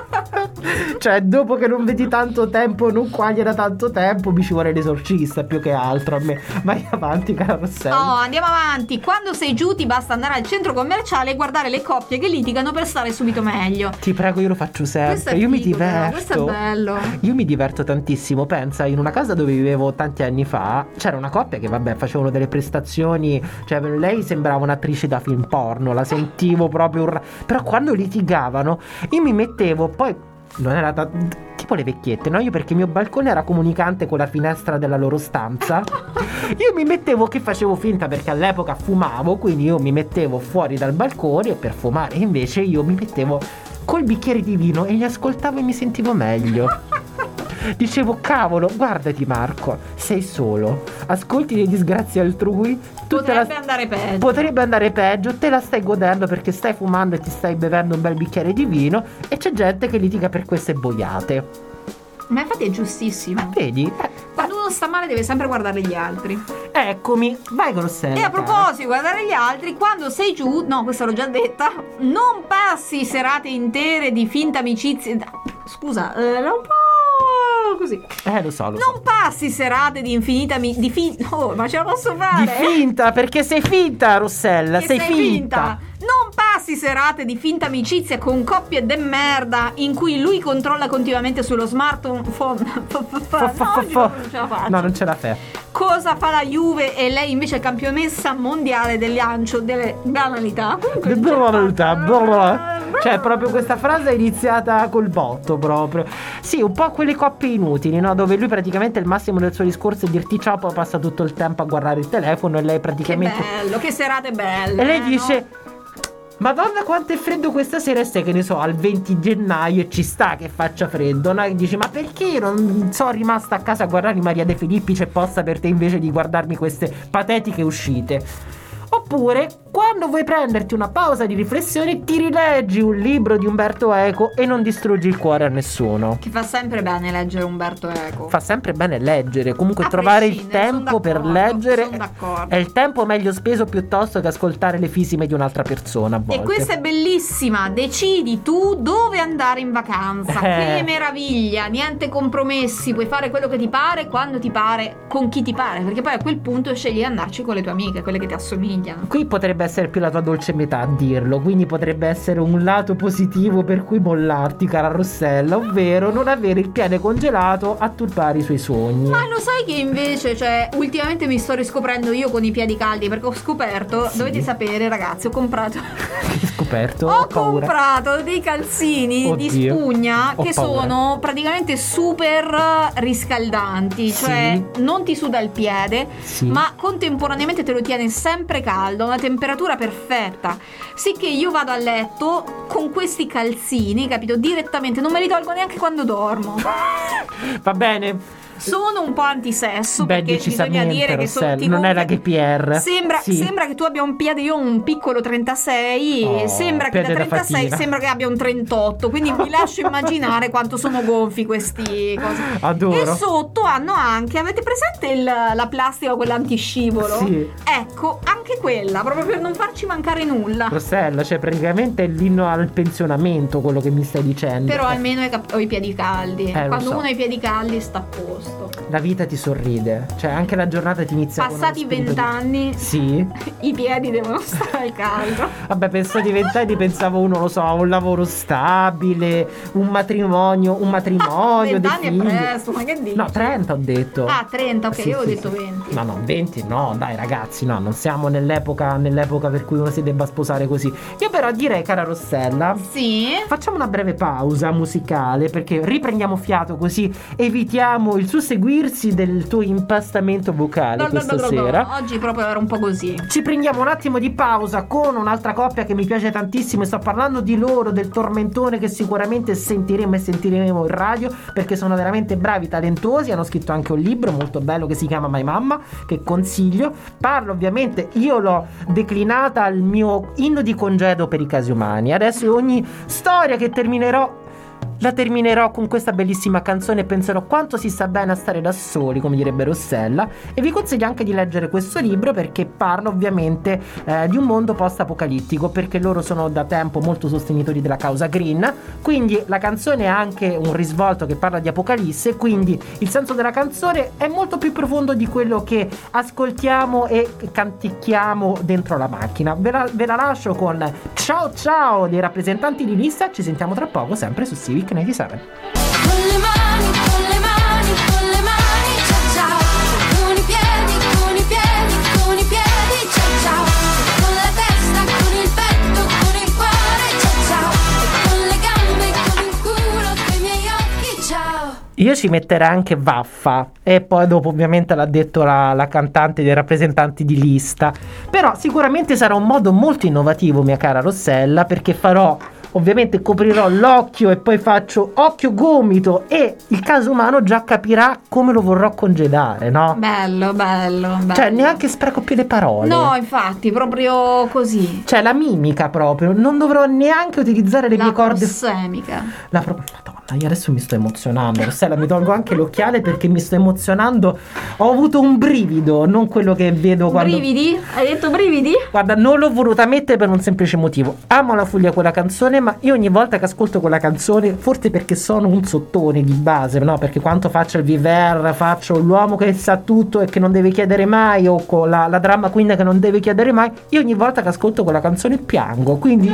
Cioè, dopo che non vedi tanto tempo, non quaglia da tanto tempo, mi ci vuole l'esorcista più che altro a me. Vai avanti, cara Rossella.
Oh, andiamo avanti. Quando sei giù ti basta andare al centro commerciale e guardare le coppie che litigano per stare subito meglio.
Ti prego, io lo faccio sempre.
Questo è
Io mi
figo, però,
diverto.
questo è bello.
Io mi diverto tantissimo. Pensa, in una casa dove vivevo tanti anni fa, c'era una coppia che, vabbè, facevano delle prestazioni. Cioè, lei sembrava un'attrice da film porno. La sentivo proprio. un ra- Però quando litigavano, io mi mettevo. Poi non era ta- tipo le vecchiette, no? Io perché il mio balcone era comunicante con la finestra della loro stanza. Io mi mettevo, che facevo finta perché all'epoca fumavo, quindi io mi mettevo fuori dal balcone per fumare. E invece io mi mettevo col bicchiere di vino e li ascoltavo e mi sentivo meglio. Dicevo, cavolo, guardati Marco, sei solo, ascolti le disgrazie altrui, tu te
Potrebbe
la-
andare peggio.
Potrebbe andare peggio, te la stai godendo perché stai fumando e ti stai bevendo un bel bicchiere di vino, e c'è gente che litiga per queste boiate.
Ma infatti è giustissimo.
Vedi? Eh,
Quando uno sta male deve sempre guardare gli altri.
eccomi, vai Rossella.
E a
cara.
proposito, guardare gli altri, quando sei giù, no, questa l'ho già detta, non passi serate intere di finta amicizia. Scusa, eh, era un po' così.
Eh, lo so, lo so.
Non passi serate di infinita ami- di fin- oh, ma ce la posso fare?
Di finta, perché sei finta, Rossella,
Che
sei, finta.
Non passi serate di finta amicizia con coppie de merda in cui lui controlla continuamente sullo smartphone.
Fo- fo-
No,
fo-
io
fo-
non ce la faccio.
No, non ce la fai.
Cosa fa la Juve e lei invece è campionessa mondiale del lancio delle banalità. Comunque,
Che banalità, bla. Cioè, proprio questa frase è iniziata col botto proprio. Sì, un po' quelle coppie inutili, no? Dove lui praticamente il massimo del suo discorso è dirti ciao, poi passa tutto il tempo a guardare il telefono e lei
Che
praticamente...
bello, che serate belle.
E lei
eh,
dice...
no?
Madonna quanto è freddo questa sera, e stai che ne so al venti gennaio e ci sta che faccia freddo, no? E dici ma perché io non sono rimasta a casa a guardare Maria De Filippi, c'è posta per te invece di guardarmi queste patetiche uscite? Oppure Oppure, quando vuoi prenderti una pausa di riflessione, ti rileggi un libro di Umberto Eco e non distruggi il cuore a nessuno.
Che fa sempre bene leggere Umberto Eco.
Fa sempre bene leggere. Comunque
A
trovare il
prescindere,
tempo
sono
per
d'accordo,
leggere
sono d'accordo.
è il tempo meglio speso piuttosto che ascoltare le fisime di un'altra persona a volte.
E questa è bellissima. Decidi tu dove andare in vacanza.
Eh.
Che meraviglia. Niente compromessi. Puoi fare quello che ti pare, quando ti pare, con chi ti pare. Perché poi a quel punto scegli di andarci con le tue amiche, quelle che ti assomigliano.
Qui potrebbe essere più la tua dolce metà a dirlo, quindi potrebbe essere un lato positivo per cui mollarti, cara Rossella, ovvero non avere il piede congelato a turbare i suoi sogni.
Ma lo sai che invece, cioè, ultimamente mi sto riscoprendo io con i piedi caldi, perché ho scoperto,
Sì.
dovete sapere ragazzi, ho comprato
Che scoperto?
ho
paura.
comprato dei calzini di
Oddio.
spugna
Ho
che
paura.
sono praticamente super riscaldanti,
Sì.
cioè non ti suda il piede,
Sì.
ma contemporaneamente te lo tiene sempre caldo, a una temperatura perfetta. Sicché io vado a letto con questi calzini, capito? Direttamente, non me li tolgo neanche quando dormo.
Va bene.
Sono un po' antisesso,
Beh,
perché bisogna
decisamente,
dire che sono,
Rossella,
ti
non è la
gonfia-
G P R.
Sembra,
Sì.
sembra che tu abbia un piede, io ho un piccolo trentasei,
Oh,
e sembra che da
piede da
trentasei
fatina.
sembra che abbia un trentotto, quindi mi lascio immaginare quanto sono gonfi questi cose.
Adoro.
E sotto hanno anche, avete presente il- la plastica, quella antiscivolo?
Sì.
Ecco, anche quella, proprio per non farci mancare nulla.
Rossella, cioè praticamente è l'inno al pensionamento quello che mi stai dicendo.
Però
Eh,
almeno hai cap- ho i piedi caldi.
Eh, lo
Quando
so.
uno ha i piedi caldi sta a posto.
La vita ti sorride, cioè anche la giornata ti inizia con uno
Passati
spirito di-
vent'anni,
Sì.
i piedi devono stare al caldo.
Vabbè, pensati vent'anni, pensavo uno, lo so, un lavoro stabile, un matrimonio, un matrimonio, dei
vent'anni è
figli.
presto, ma che dici?
No, trenta ho detto.
Ah, trenta, ok,
Sì,
io ho
sì,
detto
sì.
venti.
No, no, venti no, dai ragazzi, no, non siamo nell'epoca, nell'epoca per cui uno si debba sposare così. Io però direi, cara Rossella,
Sì.
facciamo una breve pausa musicale perché riprendiamo fiato, così evitiamo il susseguirsi del tuo impastamento vocale
No, no,
questa
no, no,
sera.
no, oggi proprio era un po' così.
Ci prendiamo un attimo di pausa con un'altra coppia che mi piace tantissimo e sto parlando di loro, del tormentone che sicuramente sentiremo e sentiremo in radio perché sono veramente bravi, talentuosi, hanno scritto anche un libro molto bello che si chiama My Mamma, che consiglio. Parlo ovviamente, io l'ho declinata al mio inno di congedo per i casi umani. Adesso ogni storia che terminerò la terminerò con questa bellissima canzone e penserò quanto si sta bene a stare da soli, come direbbe Rossella, e vi consiglio anche di leggere questo libro perché parla ovviamente eh, di un mondo post-apocalittico, perché loro sono da tempo molto sostenitori della causa green, quindi la canzone ha anche un risvolto che parla di apocalisse, quindi il senso della canzone è molto più profondo di quello che ascoltiamo e canticchiamo dentro la macchina. Ve la, ve la lascio con Ciao Ciao dei rappresentanti di lista, ci sentiamo tra poco sempre su Civic novantasette.
Con le mani, con le mani, con le mani, ciao ciao. Con i piedi, con i piedi, con i piedi, ciao ciao. Con la testa, con il petto, con il cuore, ciao ciao. Con le gambe, con il culo, con i miei occhi, ciao.
Io ci metterei anche Vaffa e poi dopo ovviamente l'ha detto la, la cantante dei rappresentanti di lista. Però sicuramente sarà un modo molto innovativo, mia cara Rossella, perché farò, ovviamente coprirò l'occhio e poi faccio occhio gomito e il caso umano già capirà come lo vorrò congedare, no?
Bello, bello, bello.
Cioè neanche spreco più le parole.
No, infatti, proprio così.
Cioè la mimica proprio, non dovrò neanche utilizzare le
La
mie corde.
prossemica.
La pro- Madonna, io adesso mi sto emozionando. Rossella, mi tolgo anche l'occhiale perché mi sto emozionando. Ho avuto un brivido, non quello che vedo quando.
Brividi? Hai detto brividi?
Guarda, non l'ho voluta mettere per un semplice motivo. Amo la Fullia quella canzone, ma io ogni volta che ascolto quella canzone, forse perché sono un sottone di base, no? Perché quanto faccio il viver, faccio l'uomo che sa tutto e che non deve chiedere mai, o con la, la drama queen che non deve chiedere mai, io ogni volta che ascolto quella canzone piango. Quindi.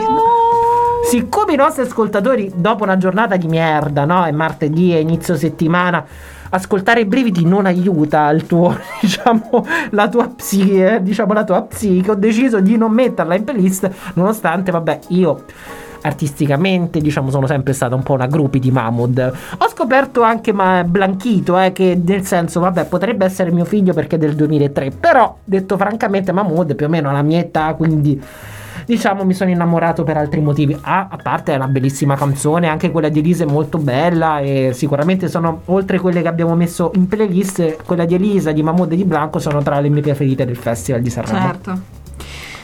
Siccome i nostri ascoltatori dopo una giornata di merda, no? È martedì, è inizio settimana, ascoltare i brividi non aiuta il tuo, diciamo, la tua psiche, diciamo la tua psiche, ho deciso di non metterla in playlist, nonostante, vabbè, io artisticamente, diciamo, sono sempre stata un po' una groupie di Mahmood. Ho scoperto anche ma Blanchito, eh, che nel senso, vabbè, potrebbe essere mio figlio perché è del duemilatré, però, detto francamente, Mahmood più o meno alla mia età, quindi diciamo mi sono innamorato per altri motivi. Ah, a parte è una bellissima canzone, anche quella di Elisa è molto bella e sicuramente sono, oltre quelle che abbiamo messo in playlist, quella di Elisa, di Mahmood e di Blanco sono tra le mie preferite del Festival di Sanremo.
Certo.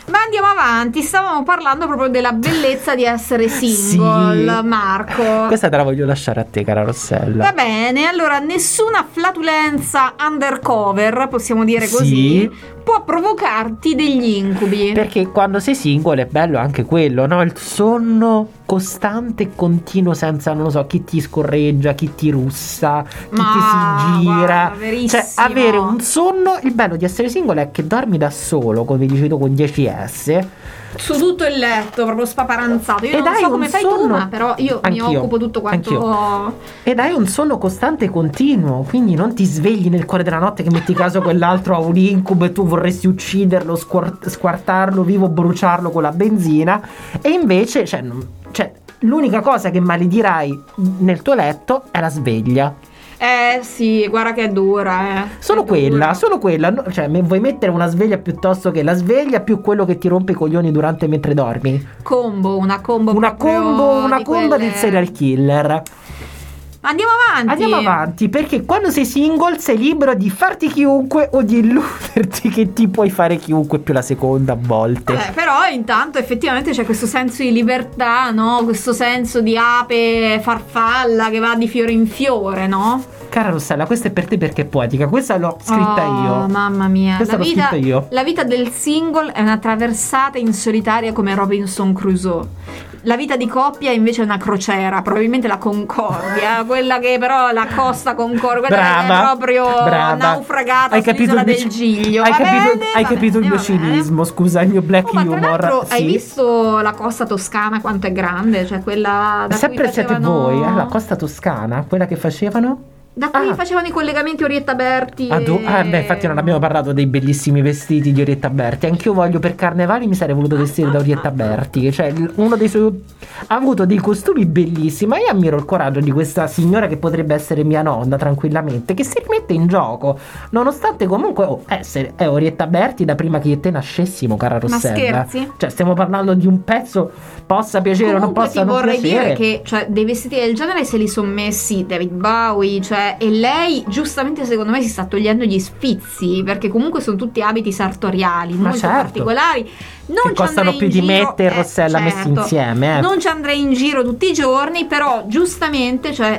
Ma andiamo avanti, stavamo parlando proprio della bellezza di essere single,
Sì.
Marco.
Questa te la voglio lasciare a te, cara Rossella.
Va bene, allora nessuna flatulenza undercover, possiamo dire
Sì.
così, può provocarti degli incubi.
Perché quando sei single è bello anche quello, no? Il sonno costante e continuo senza, non lo so, chi ti scorreggia, chi ti russa, chi
Ma,
ti si gira.
guarda, verissimo.
Cioè, avere un sonno, il bello di essere single è che dormi da solo, come dici tu, con dieci esse.
Su tutto il letto, proprio spaparanzato. Io
E
non
dai
so
un
come fai tu,
sonno.
ma però io
Anch'io.
mi occupo tutto quanto.
Ed hai un sonno costante e continuo, quindi non ti svegli nel cuore della notte che metti caso quell'altro ha un incubo e tu vorresti ucciderlo, squart- squartarlo vivo, bruciarlo con la benzina. E invece, cioè, non- cioè, l'unica cosa che maledirai nel tuo letto è la sveglia.
Eh sì, guarda che è dura, eh.
Solo
È
quella,
dura.
solo quella. No, cioè, me- vuoi mettere una sveglia piuttosto che la sveglia più quello che ti rompe i coglioni durante mentre dormi?
Combo, una combo
Una
proprio
combo, una
di
combo
quelle-
del serial killer.
Andiamo avanti.
Andiamo avanti, perché quando sei single sei libero di farti chiunque o di illuderti che ti puoi fare chiunque, più la seconda a volte.
Eh, però intanto effettivamente c'è questo senso di libertà, no? Questo senso di ape farfalla che va di fiore in fiore, no?
Cara Rossella, questa è per te perché è poetica, questa l'ho scritta
Oh,
io.
mamma mia.
Questa
la
l'ho
vita,
scritta io.
La vita del single è una traversata in solitaria come Robinson Crusoe. La vita di coppia invece è una crociera, probabilmente la Concordia, quella che però è la Costa Concordia, quella che
Brava,
è proprio
brava.
naufragata
Hai capito
sull'isola
il
del
mio-
Giglio.
Hai
Va
capito,
bene,
hai
va
capito il
bene,
mio
va bene.
cinismo, scusa, il mio black
Oh, ma tra
humor.
l'altro hai
sì.
visto la costa toscana quanto è grande? Cioè quella da
Sempre
cui
siete
facevano...
voi, eh, la costa toscana, quella che facevano?
Da cui
Ah.
facevano i collegamenti Orietta Berti.
Ah, tu-
e-
ah, beh, infatti non abbiamo parlato dei bellissimi vestiti di Orietta Berti. Anch'io voglio per carnevali mi sarei voluto vestire da Orietta Berti. Cioè, il- uno dei suoi. Ha avuto dei costumi bellissimi. Ma io ammiro il coraggio di questa signora che potrebbe essere mia nonna, tranquillamente. Che si rimette in gioco. Nonostante comunque oh, essere è Orietta Berti da prima che io e te nascessimo, cara
Ma
Rossella.
scherzi?
Cioè, stiamo parlando di un pezzo, possa piacere o non
Comunque
possa
ti
non
vorrei
piacere.
dire che cioè, dei vestiti del genere se li sono messi David Bowie, cioè, e lei giustamente secondo me si sta togliendo gli sfizi, perché comunque sono tutti abiti sartoriali
Ma
molto
certo.
particolari. Non
Che
ci
costano
andrei
più
in
di
giro-
Mette e
eh,
Rossella messi
certo.
insieme, eh.
Non ci andrei in giro tutti i giorni, però giustamente, cioè,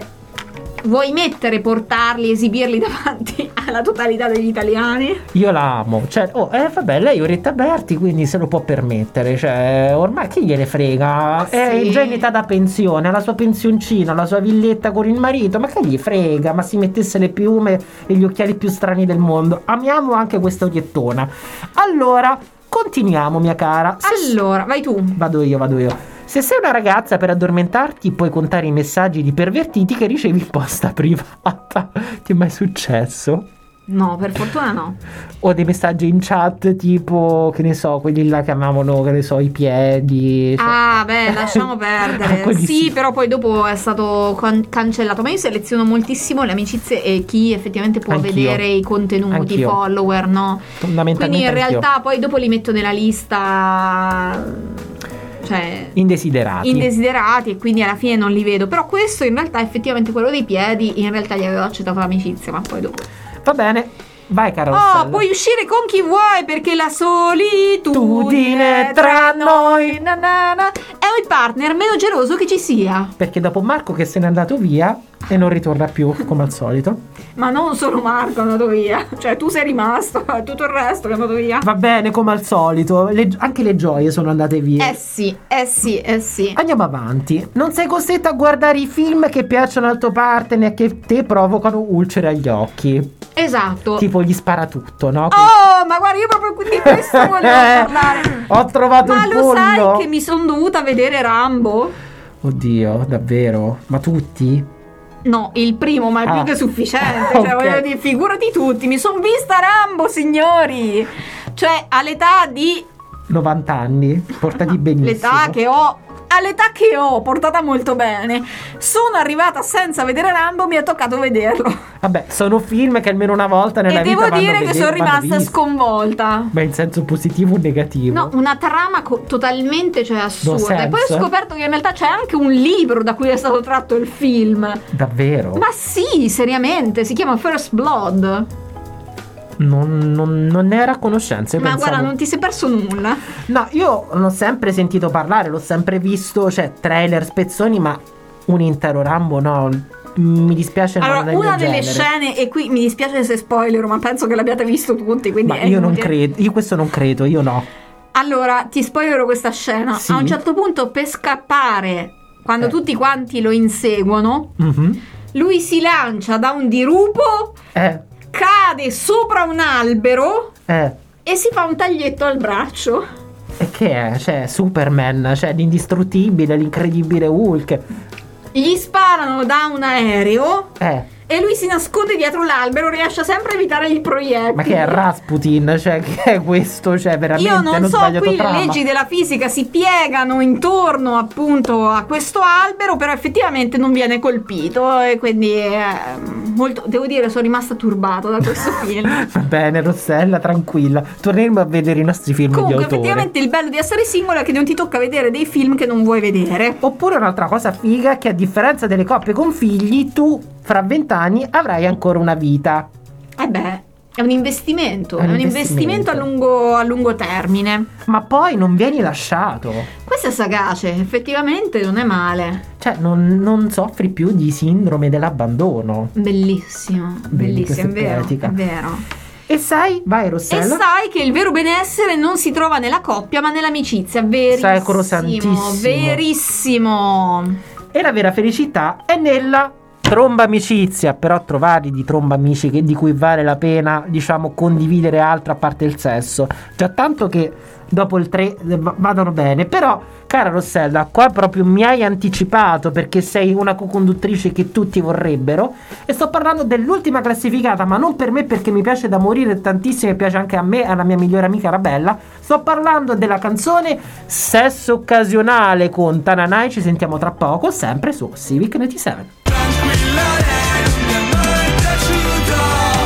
vuoi mettere, portarli, esibirli davanti alla totalità degli italiani?
Io la amo, cioè, oh, eh, vabbè, lei è Orietta Berti, quindi se lo può permettere, cioè, ormai chi gliene frega? È
sì.
già in età da pensione, ha la sua pensioncina, la sua villetta con il marito, ma che gli frega? Ma si mettesse le piume e gli occhiali più strani del mondo. Amiamo anche questa oriettona. Allora, continuiamo, mia cara. Se-
Allora, vai tu.
Vado io, vado io. Se sei una ragazza, per addormentarti puoi contare i messaggi di pervertiti che ricevi in posta privata. Ti è mai successo?
No, per fortuna no.
O dei messaggi in chat tipo, che ne so, quelli là che amavano, che ne so, i piedi. cioè-
Ah, beh, lasciamo perdere.
Quelli
Sì, però poi dopo è stato can- cancellato. Ma io seleziono moltissimo le amicizie e chi effettivamente può
Anch'io.
vedere i contenuti, i
Anch'io.
follower, no?
Fondamentalmente
Quindi in
anch'io.
realtà poi dopo li metto nella lista, cioè,
Indesiderati.
indesiderati, e quindi alla fine non li vedo. Però questo in realtà effettivamente quello dei piedi, in realtà gli avevo accettato l'amicizia, ma poi dopo.
Va bene, vai, cara
Oh,
Rossella.
puoi uscire con chi vuoi perché la solitudine
Tudine
tra
tra
noi na na na, è il partner meno geloso che ci sia.
Perché dopo Marco che se n'è andato via e non ritorna più, come al solito.
Ma non solo Marco è andato via, cioè tu sei rimasto, è tutto il resto che è andato via.
Va bene, come al solito. Le- anche le gioie sono andate via.
Eh sì, eh sì, eh sì.
Andiamo avanti. Non sei costretto a guardare i film che piacciono al tuo partner e che te provocano ulcere agli occhi.
Esatto.
Tipo gli spara tutto, no?
Oh, ma guarda, io proprio di questo volevo parlare.
Ho trovato
Ma
il
lo
pollo.
sai che mi sono dovuta vedere Rambo?
Oddio, davvero? Ma tutti?
No, il primo, ma è
Ah.
più che sufficiente.
Ok.
Cioè, voglio dire, figurati tutti, mi sono vista Rambo, signori. Cioè, all'età di.
novanta anni, portati benissimo.
L'età che ho. All'età che ho, portata molto bene. Sono arrivata senza vedere Rambo, mi è toccato vederlo.
Vabbè, sono film che almeno una volta nella
E
vita
devo
vanno
dire che
vede-
sono
vanno
rimasta
visti.
sconvolta.
Ma in senso positivo o negativo?
No, una trama co- totalmente, cioè, assurda. E poi ho
sense?
scoperto che in realtà c'è anche un libro da cui è stato tratto il film.
Davvero?
Ma sì, seriamente, si chiama First Blood.
Non, non, non ne era a conoscenza. Io
Ma
pensavo...
guarda, non ti sei perso nulla.
No, io l'ho sempre sentito parlare, l'ho sempre visto, cioè trailer, spezzoni, ma un intero Rambo no. Mi dispiace, ma
Allora,
non è
una
il mio
delle
genere.
scene, e qui mi dispiace se spoiler, ma penso che l'abbiate visto tutti, quindi
Ma
è
io non
inutile.
credo, io questo non credo, io no.
Allora, ti spoilerò questa scena.
Sì.
A un certo punto, per scappare, quando
Eh.
tutti quanti lo inseguono,
Mhm.
lui si lancia da un dirupo,
Eh,
cade sopra un albero
eh.
e si fa un taglietto al braccio.
E che è? Cioè, Superman, cioè l'indistruttibile, l'incredibile Hulk.
Gli sparano da un aereo
Eh,
e lui si nasconde dietro l'albero, riesce sempre a evitare il proiettile.
ma che è Rasputin? Cioè, che è questo? Cioè, veramente
Io non
hanno
so,
sbagliato
qui
trama.
le leggi della fisica si piegano intorno appunto a questo albero, però effettivamente non viene colpito e quindi eh, molto, devo dire, sono rimasta turbata da questo film.
Va bene, Rossella, tranquilla. Torneremo a vedere i nostri film
Comunque
di autore.
effettivamente il bello di essere singolo è che non ti tocca vedere dei film che non vuoi vedere.
Oppure un'altra cosa figa, che a differenza delle coppie con figli, tu fra vent'anni avrai ancora una vita.
Eh beh, è un investimento,
È
è
un
un investimento a
investimento.
lungo, a lungo termine.
Ma poi non vieni lasciato.
Questo è sagace, effettivamente non è male.
Cioè, non, non soffri più di sindrome dell'abbandono.
Bellissimo,
Vedi,
bellissimo, è
questa è
vero,
poetica.
è vero.
E sai, vai
E
Rossella.
sai che il vero benessere non si trova nella coppia ma nell'amicizia, verissimo,
Sacrosantissimo.
verissimo.
E la vera felicità è nella tromba amicizia. Però trovarli di tromba amici che, di cui vale la pena, diciamo, condividere altro a parte il sesso. Già tanto che dopo il tre vadano bene. Però, cara Rossella, qua proprio mi hai anticipato, perché sei una co-conduttrice che tutti vorrebbero. E sto parlando dell'ultima classificata, ma non per me, perché mi piace da morire tantissimo e piace anche a me e alla mia migliore amica Arabella. Sto parlando della canzone Sesso Occasionale con Tananai. Ci sentiamo tra poco, sempre su Civic ventisette.
Tranquilla, lei non mi è mai piaciuta.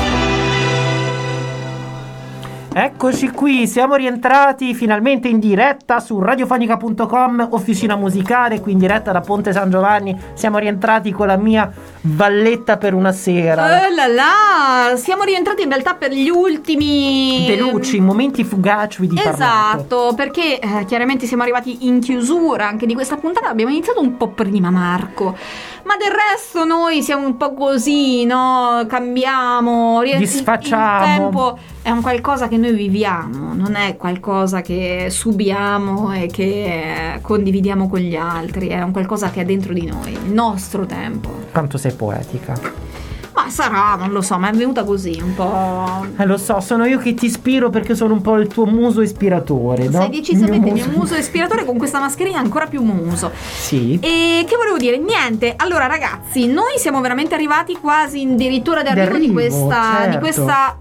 Eccoci qui, siamo rientrati finalmente in diretta su radiofonica punto com, officina musicale, qui in diretta da Ponte San Giovanni. Siamo rientrati con la mia valletta per una sera.
Eh là là, siamo rientrati in realtà per gli ultimi
Veloci, momenti fugaci di parlato.
Esatto, perché eh, chiaramente siamo arrivati in chiusura anche di questa puntata. Abbiamo iniziato un po' prima, Marco, ma del resto noi siamo un po' così, no? Cambiamo, ri-
Disfacciamo.
Il tempo è un qualcosa che noi viviamo, non è qualcosa che subiamo e che eh, condividiamo con gli altri, è un qualcosa che è dentro di noi, il nostro tempo.
Quanto sei poetica.
Ma sarà, non lo so, ma è venuta così un po'.
Eh, lo so, sono io che ti ispiro perché sono un po' il tuo muso ispiratore, no?
Sei decisamente il mio
muso.
muso ispiratore, con questa mascherina ancora più muso.
Sì.
E che volevo dire? Niente, allora ragazzi, noi siamo veramente arrivati quasi addirittura d'arrivo di
D'arrivo,
questa,
certo.
di questa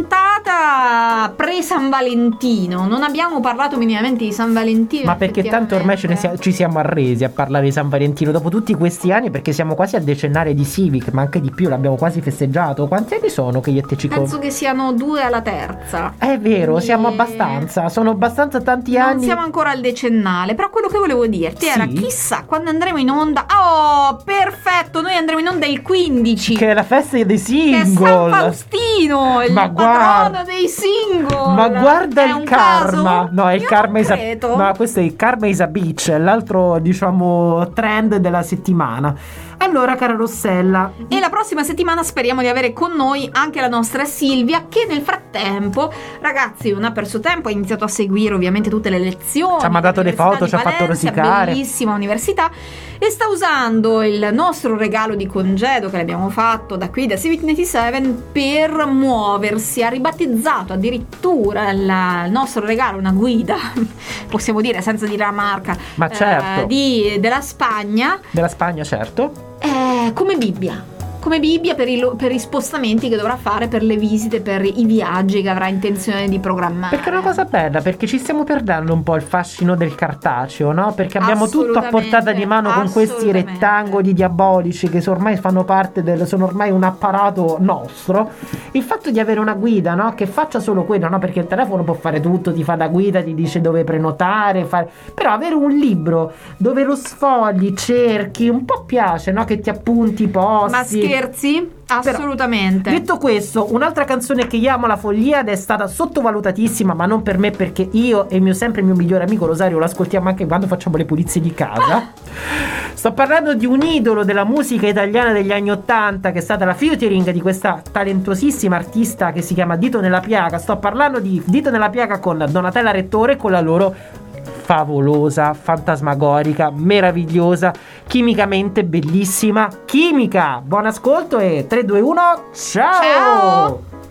puntata pre-San Valentino. Non abbiamo parlato minimamente di San Valentino.
Ma perché tanto ormai ce ne sia- ci siamo arresi a parlare di San Valentino dopo tutti questi anni, perché siamo quasi al decennale di Civic, ma anche di più, l'abbiamo quasi festeggiato. Quanti anni sono che io e te ci
Penso che siano due alla terza.
È vero,
Quindi-
siamo abbastanza, sono abbastanza tanti
Non
anni.
siamo ancora al decennale, però quello che volevo dirti era
Sì?
chissà quando andremo in onda. Oh, perfetto, noi andremo in onda il quindici.
Che è la festa dei
Che è San
single.
Faustino, il
Ma
patrono
guarda-
dei single.
Ma guarda
È
il
un
karma.
caso?
No, è il
Io
karma
non
is a...
credo.
No, questo è il karma is a bitch, è l'altro, diciamo, trend della settimana. Allora, cara Rossella,
E la prossima settimana speriamo di avere con noi anche la nostra Silvia, che nel frattempo, ragazzi, non ha perso tempo, ha iniziato a seguire ovviamente tutte le lezioni.
Ci ha mandato le
dell'Università
foto,
di
ci ha fatto
Valencia,
rosicare.
Bellissima università. E sta usando il nostro regalo di congedo che le abbiamo fatto da qui, da Civic ventisette, per muoversi. Ha ribattezzato addirittura il, il nostro regalo, una guida, possiamo dire senza dire la marca,
Ma certo.
eh, di, della Spagna.
della Spagna, certo.
Eh, come Bibbia. Come Bibbia per i, lo- per i spostamenti che dovrà fare, per le visite, per i viaggi che avrà intenzione di programmare.
Perché è una cosa bella, perché ci stiamo perdendo un po' il fascino del cartaceo, no? Perché abbiamo tutto a portata di mano con questi
Assolutamente.
rettangoli diabolici che so- ormai fanno parte del, sono ormai un apparato nostro. Il fatto di avere una guida, no? Che faccia solo quello, no? Perché il telefono può fare tutto, ti fa da guida, ti dice dove prenotare, fare... però avere un libro dove lo sfogli, cerchi, un po' piace, no? Che ti appunti i posti.
Ma scherzi, assolutamente.
Però, detto questo, un'altra canzone che io amo la follia ed è stata sottovalutatissima, ma non per me, perché io e il mio sempre il mio migliore amico Rosario lo ascoltiamo anche quando facciamo le pulizie di casa. Sto parlando di un idolo della musica italiana degli anni ottanta, che è stata la featuring di questa talentuosissima artista che si chiama Dito nella Piaga. Sto parlando di Dito nella Piaga con Donatella Rettore, con la loro favolosa, fantasmagorica, meravigliosa, chimicamente bellissima Chimica. Buon ascolto e tre, due, uno, ciao!
Ciao!